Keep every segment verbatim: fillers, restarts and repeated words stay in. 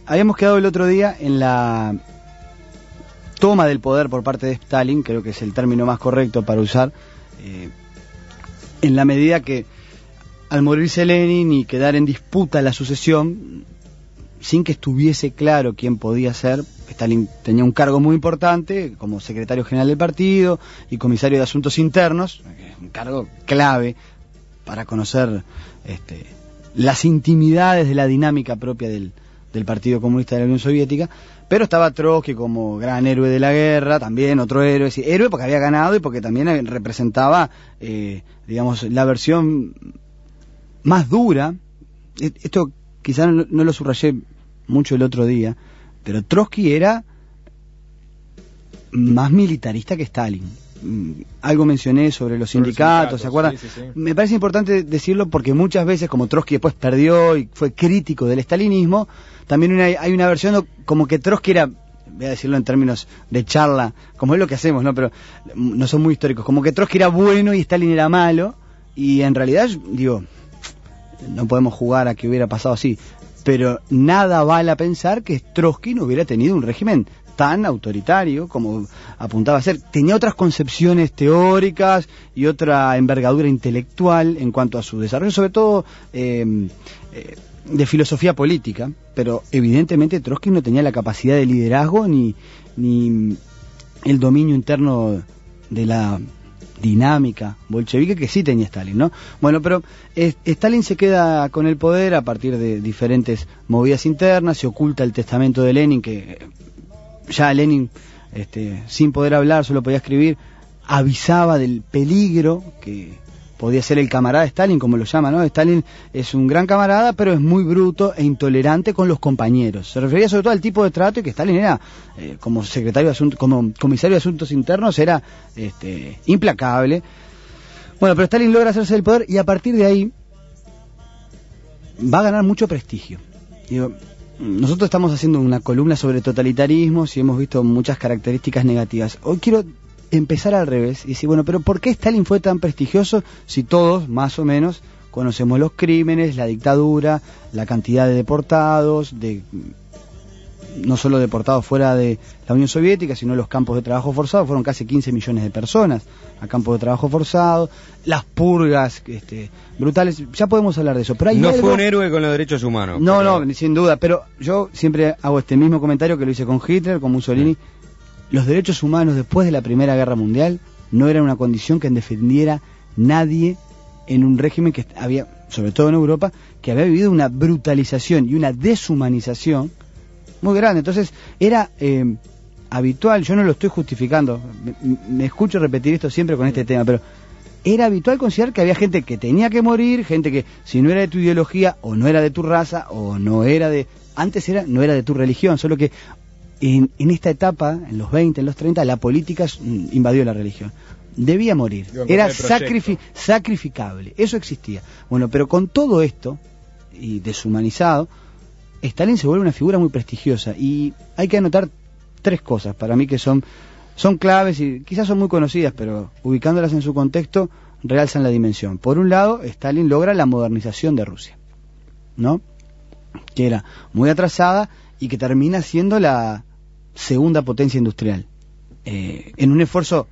habíamos quedado el otro día en la toma del poder por parte de Stalin, creo que es el término más correcto para usar, eh, en la medida que al morirse Lenin y quedar en disputa la sucesión, sin que estuviese claro quién podía ser, Stalin tenía un cargo muy importante como secretario general del partido y comisario de asuntos internos, un cargo clave para conocer este, las intimidades de la dinámica propia del, del Partido Comunista de la Unión Soviética, pero estaba Trotsky como gran héroe de la guerra, también otro héroe, sí, héroe porque había ganado y porque también representaba, eh, digamos, la versión más dura. Esto quizás no, no lo subrayé mucho el otro día, pero Trotsky era más militarista que Stalin. Algo mencioné sobre los sobre sindicatos, sindicatos, ¿se acuerdan? Sí, sí, sí. Me parece importante decirlo porque muchas veces, como Trotsky después perdió y fue crítico del stalinismo, también una, hay una versión como que Trotsky era, voy a decirlo en términos de charla, como es lo que hacemos, ¿no? Pero no son muy históricos, como que Trotsky era bueno y Stalin era malo, y en realidad, digo, no podemos jugar a que hubiera pasado así, pero nada vale a pensar que Trotsky no hubiera tenido un régimen tan autoritario como apuntaba a ser. Tenía otras concepciones teóricas y otra envergadura intelectual en cuanto a su desarrollo, sobre todo eh, eh, de filosofía política, pero evidentemente Trotsky no tenía la capacidad de liderazgo ni, ni el dominio interno de la dinámica bolchevique que sí tenía Stalin, ¿no? Bueno, pero eh, Stalin se queda con el poder a partir de diferentes movidas internas, se oculta el testamento de Lenin, que ya Lenin, este, sin poder hablar, solo podía escribir, avisaba del peligro que podía ser el camarada de Stalin, como lo llama, ¿no? Stalin es un gran camarada, pero es muy bruto e intolerante con los compañeros. Se refería sobre todo al tipo de trato y que Stalin era, eh, como secretario de asuntos, como comisario de asuntos internos, era este, implacable. Bueno, pero Stalin logra hacerse del poder y a partir de ahí va a ganar mucho prestigio. Digo, nosotros estamos haciendo una columna sobre totalitarismos y hemos visto muchas características negativas. Hoy quiero empezar al revés y decir, bueno, pero ¿por qué Stalin fue tan prestigioso si todos, más o menos, conocemos los crímenes, la dictadura, la cantidad de deportados, de no solo deportados fuera de la Unión Soviética, sino los campos de trabajo forzado? Fueron casi quince millones de personas a campos de trabajo forzado, las purgas este, brutales, ya podemos hablar de eso. Pero hay no algo... fue un héroe con los derechos humanos. No, pero... no, sin duda, pero yo siempre hago este mismo comentario que lo hice con Hitler, con Mussolini. Sí. Los derechos humanos después de la Primera Guerra Mundial no eran una condición que defendiera nadie en un régimen que había, sobre todo en Europa, que había vivido una brutalización y una deshumanización muy grande. Entonces era eh, habitual, yo no lo estoy justificando, me, me escucho repetir esto siempre con este tema, pero era habitual considerar que había gente que tenía que morir, gente que si no era de tu ideología o no era de tu raza o no era de... Antes era no era de tu religión, solo que en, en esta etapa, en los veinte, en los treinta, la política invadió la religión. Debía morir, era sacrifi- sacrificable, eso existía. Bueno, pero con todo esto, y deshumanizado, Stalin se vuelve una figura muy prestigiosa y hay que anotar tres cosas para mí que son, son claves y quizás son muy conocidas, pero ubicándolas en su contexto realzan la dimensión. Por un lado, Stalin logra la modernización de Rusia, ¿no? Que era muy atrasada y que termina siendo la segunda potencia industrial. Eh, en un esfuerzo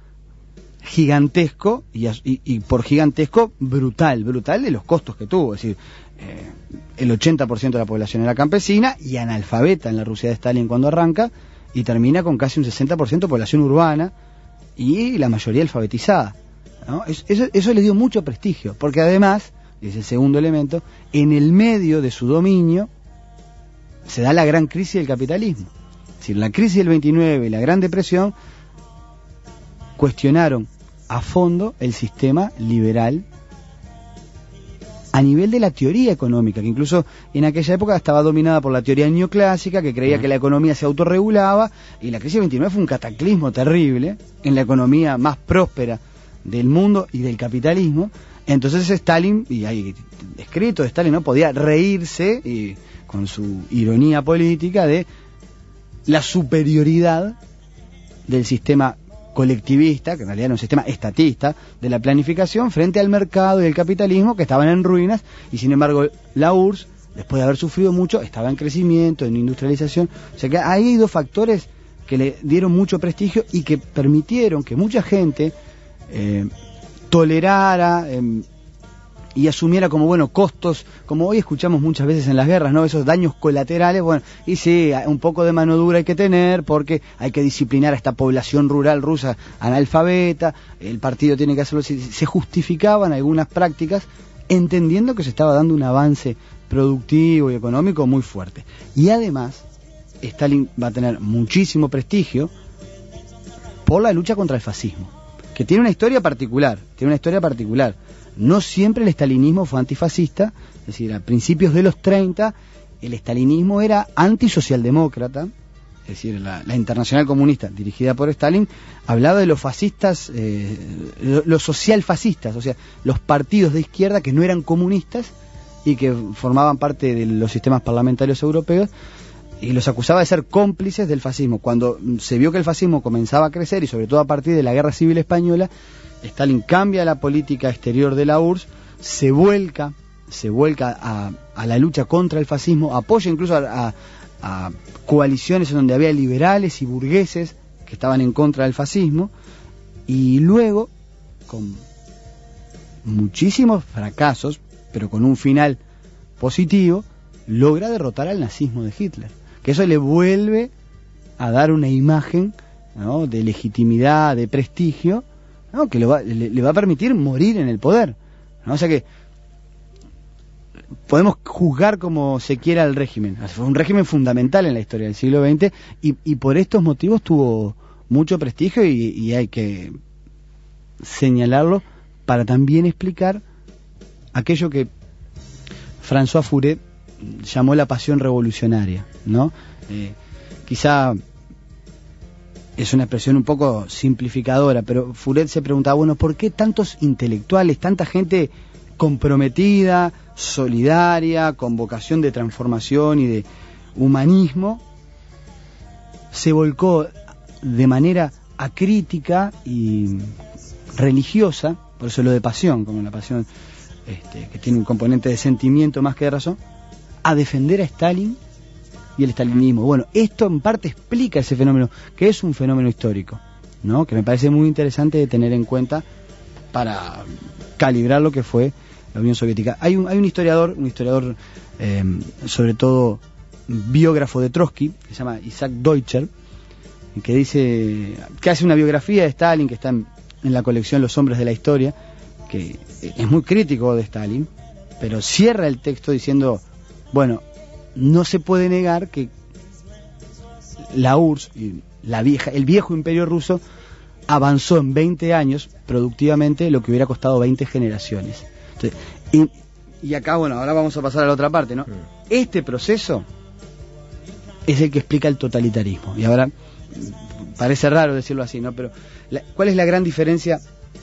gigantesco y, y, y por gigantesco brutal, brutal de los costos que tuvo, es decir, eh, el ochenta por ciento de la población era campesina y analfabeta en la Rusia de Stalin cuando arranca y termina con casi un sesenta por ciento de población urbana y la mayoría alfabetizada, ¿no? Eso, eso, eso le dio mucho prestigio, porque además, es el segundo elemento, en el medio de su dominio se da la gran crisis del capitalismo. Es decir, la crisis del veintinueve y la Gran Depresión cuestionaron a fondo el sistema liberal a nivel de la teoría económica, que incluso en aquella época estaba dominada por la teoría neoclásica, que creía uh-huh. que la economía se autorregulaba, y la crisis del veintinueve fue un cataclismo terrible en la economía más próspera del mundo y del capitalismo. Entonces Stalin, y hay escrito de Stalin, no podía reírse y, con su ironía política de la superioridad del sistema colectivista, que en realidad era un sistema estatista, de la planificación frente al mercado y el capitalismo que estaban en ruinas, y sin embargo la U R S S después de haber sufrido mucho, estaba en crecimiento, en industrialización. O sea que ahí hay dos factores que le dieron mucho prestigio y que permitieron que mucha gente eh, tolerara eh, y asumiera como, bueno, costos, como hoy escuchamos muchas veces en las guerras, ¿no? Esos daños colaterales, bueno, y sí, un poco de mano dura hay que tener porque hay que disciplinar a esta población rural rusa analfabeta, el partido tiene que hacerlo. Se justificaban algunas prácticas entendiendo que se estaba dando un avance productivo y económico muy fuerte. Y además, Stalin va a tener muchísimo prestigio por la lucha contra el fascismo, que tiene una historia particular, tiene una historia particular. No siempre el estalinismo fue antifascista, es decir, a principios de los treinta el estalinismo era antisocialdemócrata, es decir, la, la Internacional Comunista, dirigida por Stalin, hablaba de los fascistas, eh, los socialfascistas, o sea, los partidos de izquierda que no eran comunistas y que formaban parte de los sistemas parlamentarios europeos, y los acusaba de ser cómplices del fascismo. Cuando se vio que el fascismo comenzaba a crecer, y sobre todo a partir de la Guerra Civil Española, Stalin cambia la política exterior de la U R S S, se vuelca, se vuelca a, a la lucha contra el fascismo, apoya incluso a, a, a coaliciones en donde había liberales y burgueses que estaban en contra del fascismo, y luego, con muchísimos fracasos, pero con un final positivo, logra derrotar al nazismo de Hitler, que eso le vuelve a dar una imagen, ¿no?, de legitimidad, de prestigio, ¿no?, que le va, le, le va a permitir morir en el poder, ¿no? O sea que podemos juzgar como se quiera el régimen. Fue un régimen fundamental en la historia del siglo veinte y, y por estos motivos tuvo mucho prestigio y, y hay que señalarlo para también explicar aquello que François Furet llamó la pasión revolucionaria, ¿no? Eh, quizá es una expresión un poco simplificadora, pero Furet se preguntaba, bueno, ¿por qué tantos intelectuales, tanta gente comprometida, solidaria, con vocación de transformación y de humanismo, se volcó de manera acrítica y religiosa, por eso lo de pasión, como la pasión este, que tiene un componente de sentimiento más que de razón, a defender a Stalin y el stalinismo? Bueno, esto en parte explica ese fenómeno, que es un fenómeno histórico, ¿no?, que me parece muy interesante de tener en cuenta para calibrar lo que fue la Unión Soviética. Hay un, hay un historiador, un historiador eh, sobre todo biógrafo de Trotsky, que se llama Isaac Deutscher, que dice, que hace una biografía de Stalin que está en, en la colección Los Hombres de la Historia, que es muy crítico de Stalin, pero cierra el texto diciendo, bueno, no se puede negar que la U R S S, la vieja, el viejo imperio ruso, avanzó en veinte años productivamente lo que hubiera costado veinte generaciones. Entonces, y, y acá, bueno, ahora vamos a pasar a la otra parte, ¿no? Este proceso es el que explica el totalitarismo. Y ahora, parece raro decirlo así, ¿no? Pero, la, ¿cuál es la gran diferencia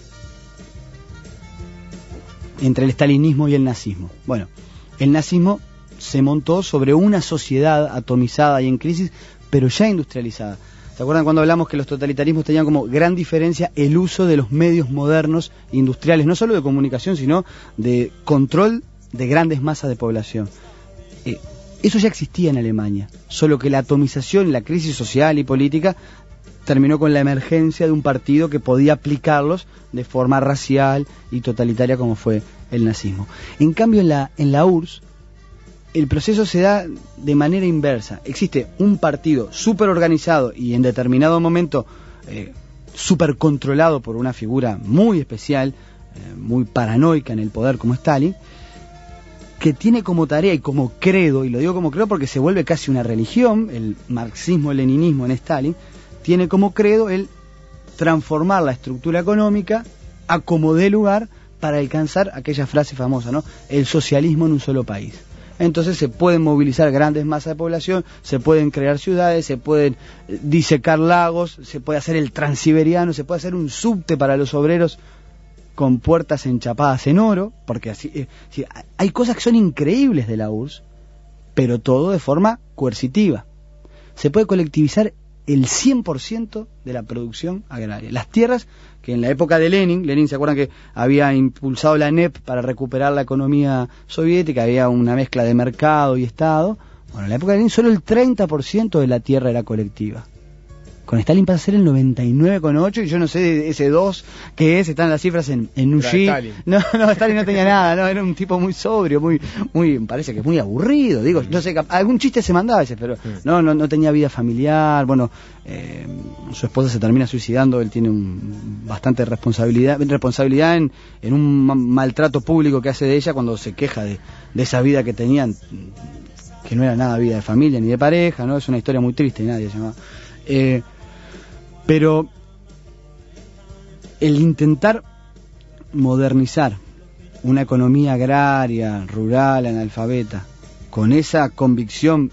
entre el stalinismo y el nazismo? Bueno, el nazismo se montó sobre una sociedad atomizada y en crisis, pero ya industrializada. ¿Se acuerdan cuando hablamos que los totalitarismos tenían como gran diferencia el uso de los medios modernos industriales, no solo de comunicación, sino de control de grandes masas de población? Eh, eso ya existía en Alemania, solo que la atomización, la crisis social y política terminó con la emergencia de un partido que podía aplicarlos de forma racial y totalitaria como fue el nazismo. En cambio, en la, en la U R S S, el proceso se da de manera inversa. Existe un partido súper organizado y en determinado momento eh, súper controlado por una figura muy especial, eh, muy paranoica en el poder como Stalin, que tiene como tarea y como credo, y lo digo como credo porque se vuelve casi una religión, el marxismo-leninismo en Stalin, tiene como credo el transformar la estructura económica a como dé lugar para alcanzar aquella frase famosa, ¿no?, el socialismo en un solo país. Entonces se pueden movilizar grandes masas de población, se pueden crear ciudades, se pueden disecar lagos, se puede hacer el transiberiano, se puede hacer un subte para los obreros con puertas enchapadas en oro, porque así, eh, sí, hay cosas que son increíbles de la U R S S, pero todo de forma coercitiva. Se puede colectivizar el cien por ciento de la producción agraria. Las tierras que en la época de Lenin, Lenin se acuerdan que había impulsado la N E P para recuperar la economía soviética, había una mezcla de mercado y Estado. Bueno, en la época de Lenin solo el treinta por ciento de la tierra era colectiva. Con Stalin pasa a ser el noventa y nueve coma ocho y yo no sé ese dos qué es, están las cifras en, en Uji. No, no, Stalin no tenía nada, no, era un tipo muy sobrio, muy, muy, parece que muy aburrido, digo, no sé, algún chiste se mandaba a veces, pero no, no, no tenía vida familiar, bueno, eh, su esposa se termina suicidando, él tiene un, bastante responsabilidad, responsabilidad en, en un ma- maltrato público que hace de ella cuando se queja de, de esa vida que tenían, que no era nada vida de familia ni de pareja, ¿no? Es una historia muy triste y nadie se llama. Eh, Pero el intentar modernizar una economía agraria, rural, analfabeta, con esa convicción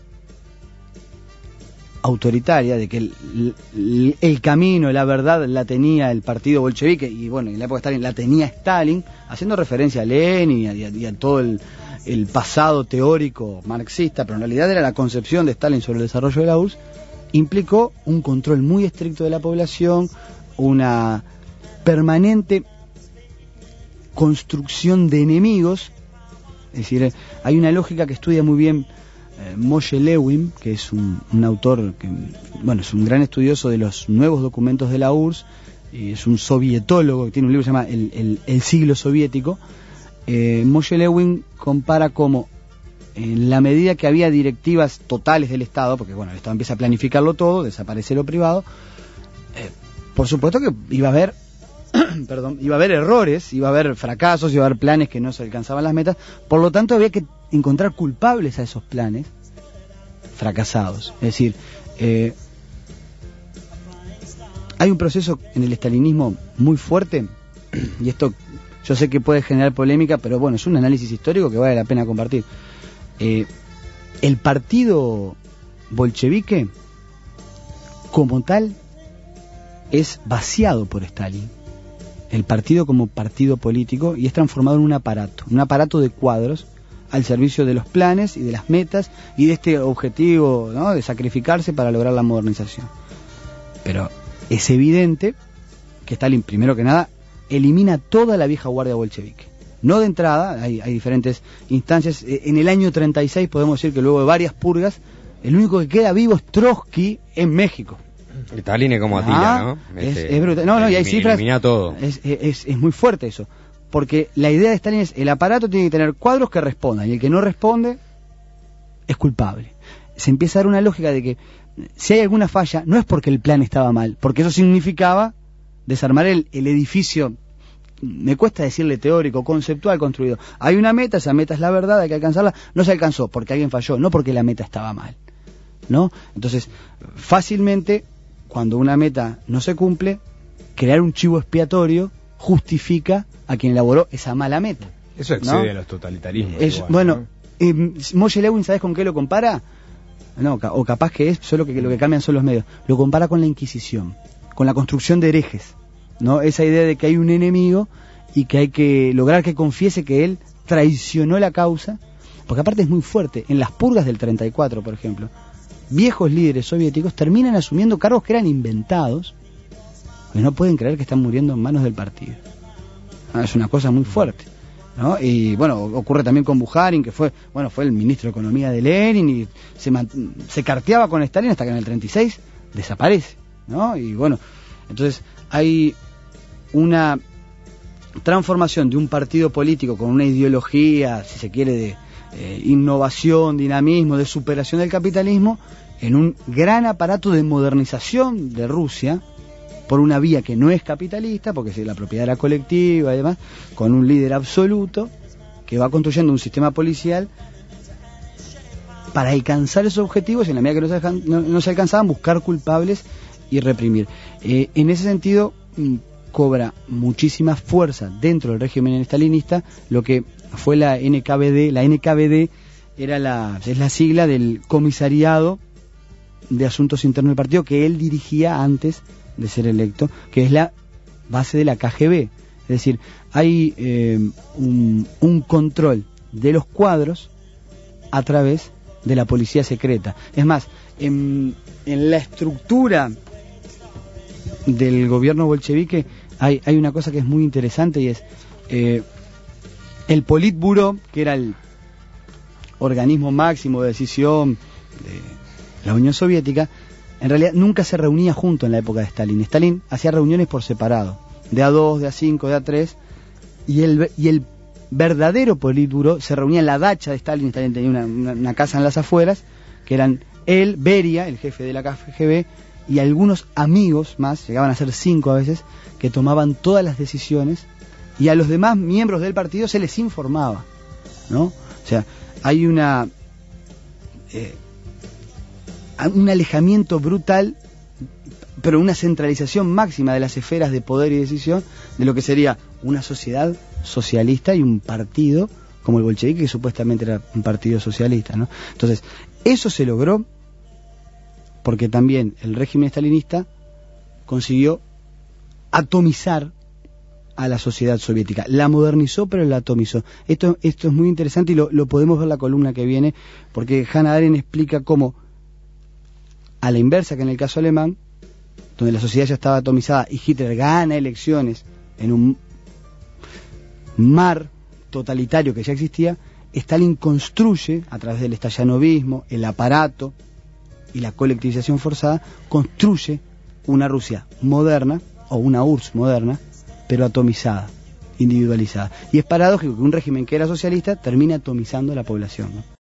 autoritaria de que el, el, el camino, la verdad, la tenía el partido bolchevique, y bueno, en la época de Stalin la tenía Stalin, haciendo referencia a Lenin y a, y a, y a todo el, el pasado teórico marxista, pero en realidad era la concepción de Stalin sobre el desarrollo de la U R S S, implicó un control muy estricto de la población, una permanente construcción de enemigos. Es decir, hay una lógica que estudia muy bien eh, Moshe Lewin, que es un, un autor que, bueno, es un gran estudioso de los nuevos documentos de la U R S S, y es un sovietólogo que tiene un libro que se llama El, el, el siglo soviético. eh, Moshe Lewin compara cómo en la medida que había directivas totales del Estado, porque bueno, el Estado empieza a planificarlo todo, desaparece lo privado, eh, por supuesto que iba a haber perdón, iba a haber errores, iba a haber fracasos, iba a haber planes que no se alcanzaban las metas, por lo tanto había que encontrar culpables a esos planes fracasados. Es decir, eh, hay un proceso en el estalinismo muy fuerte, y esto yo sé que puede generar polémica, pero bueno, es un análisis histórico que vale la pena compartir. Eh, el partido bolchevique como tal es vaciado por Stalin, el partido como partido político, y es transformado en un aparato, un aparato de cuadros al servicio de los planes y de las metas y de este objetivo, ¿no?, de sacrificarse para lograr la modernización. Pero es evidente que Stalin, primero que nada, elimina toda la vieja guardia bolchevique. No de entrada, hay, hay diferentes instancias. En el año treinta y seis podemos decir que luego de varias purgas, el único que queda vivo es Trotsky en México. Stalin es como Atila, ah, ¿no? Es, este, es brutal. No, no, y hay cifras. Elimina todo. Es, es, es muy fuerte eso. Porque la idea de Stalin es: el aparato tiene que tener cuadros que respondan, y el que no responde es culpable. Se empieza a dar una lógica de que si hay alguna falla, no es porque el plan estaba mal, porque eso significaba desarmar el, el edificio. Me cuesta decirle teórico, conceptual, construido. Hay una meta, esa meta es la verdad, hay que alcanzarla. No se alcanzó porque alguien falló, no porque la meta estaba mal, ¿no? Entonces, fácilmente, cuando una meta no se cumple, crear un chivo expiatorio justifica a quien elaboró esa mala meta. Eso excede, ¿no?, a los totalitarismos. Es, igual, bueno, ¿no? eh, Moshe Lewin, ¿sabes con qué lo compara? No, o capaz que es, solo que lo que cambian son los medios. Lo compara con la Inquisición, con la construcción de herejes, ¿no? Esa idea de que hay un enemigo y que hay que lograr que confiese que él traicionó la causa, porque aparte es muy fuerte. En las purgas del treinta y cuatro, por ejemplo, viejos líderes soviéticos terminan asumiendo cargos que eran inventados, que no pueden creer que están muriendo en manos del partido. Ah, es una cosa muy fuerte, ¿no? Y bueno, ocurre también con Bukharin, que fue, bueno, fue el ministro de Economía de Lenin, y se, se carteaba con Stalin hasta que en el treinta y seis desaparece, ¿no? Y bueno, entonces hay una transformación de un partido político con una ideología, si se quiere, de eh, innovación, dinamismo, de superación del capitalismo, en un gran aparato de modernización de Rusia por una vía que no es capitalista, porque la propiedad era colectiva y demás, con un líder absoluto que va construyendo un sistema policial para alcanzar esos objetivos, y en la medida que no se, alcan- no, no se alcanzaban, buscar culpables y reprimir. Eh, en ese sentido, cobra muchísima fuerza dentro del régimen estalinista lo que fue la N K V D. La N K V D era la, es la sigla del Comisariado de Asuntos Internos del Partido, que él dirigía antes de ser electo, que es la base de la K G B. Es decir, hay eh, un, un control de los cuadros a través de la policía secreta. Es más, en, en la estructura del gobierno bolchevique hay, hay una cosa que es muy interesante, y es eh, el Politburó, que era el organismo máximo de decisión de la Unión Soviética, en realidad nunca se reunía junto en la época de Stalin. Stalin hacía reuniones por separado, de a dos, de a cinco, de a tres, y el, y el verdadero Politburó se reunía en la dacha de Stalin. Stalin tenía una, una, una casa en las afueras, que eran él, Beria, el jefe de la K G B, y algunos amigos más, llegaban a ser cinco a veces, que tomaban todas las decisiones, y a los demás miembros del partido se les informaba, ¿no? O sea, hay una eh, un alejamiento brutal, pero una centralización máxima de las esferas de poder y decisión de lo que sería una sociedad socialista y un partido como el bolchevique, que supuestamente era un partido socialista, ¿no? Entonces, eso se logró porque también el régimen stalinista consiguió atomizar a la sociedad soviética. La modernizó, pero la atomizó. Esto, esto es muy interesante, y lo, lo podemos ver en la columna que viene, porque Hannah Arendt explica cómo, a la inversa que en el caso alemán, donde la sociedad ya estaba atomizada y Hitler gana elecciones en un mar totalitario que ya existía, Stalin construye, a través del stalinovismo, el aparato y la colectivización forzada, construye una Rusia moderna, o una U R S S moderna, pero atomizada, individualizada. Y es paradójico que un régimen que era socialista termine atomizando a la población, ¿no?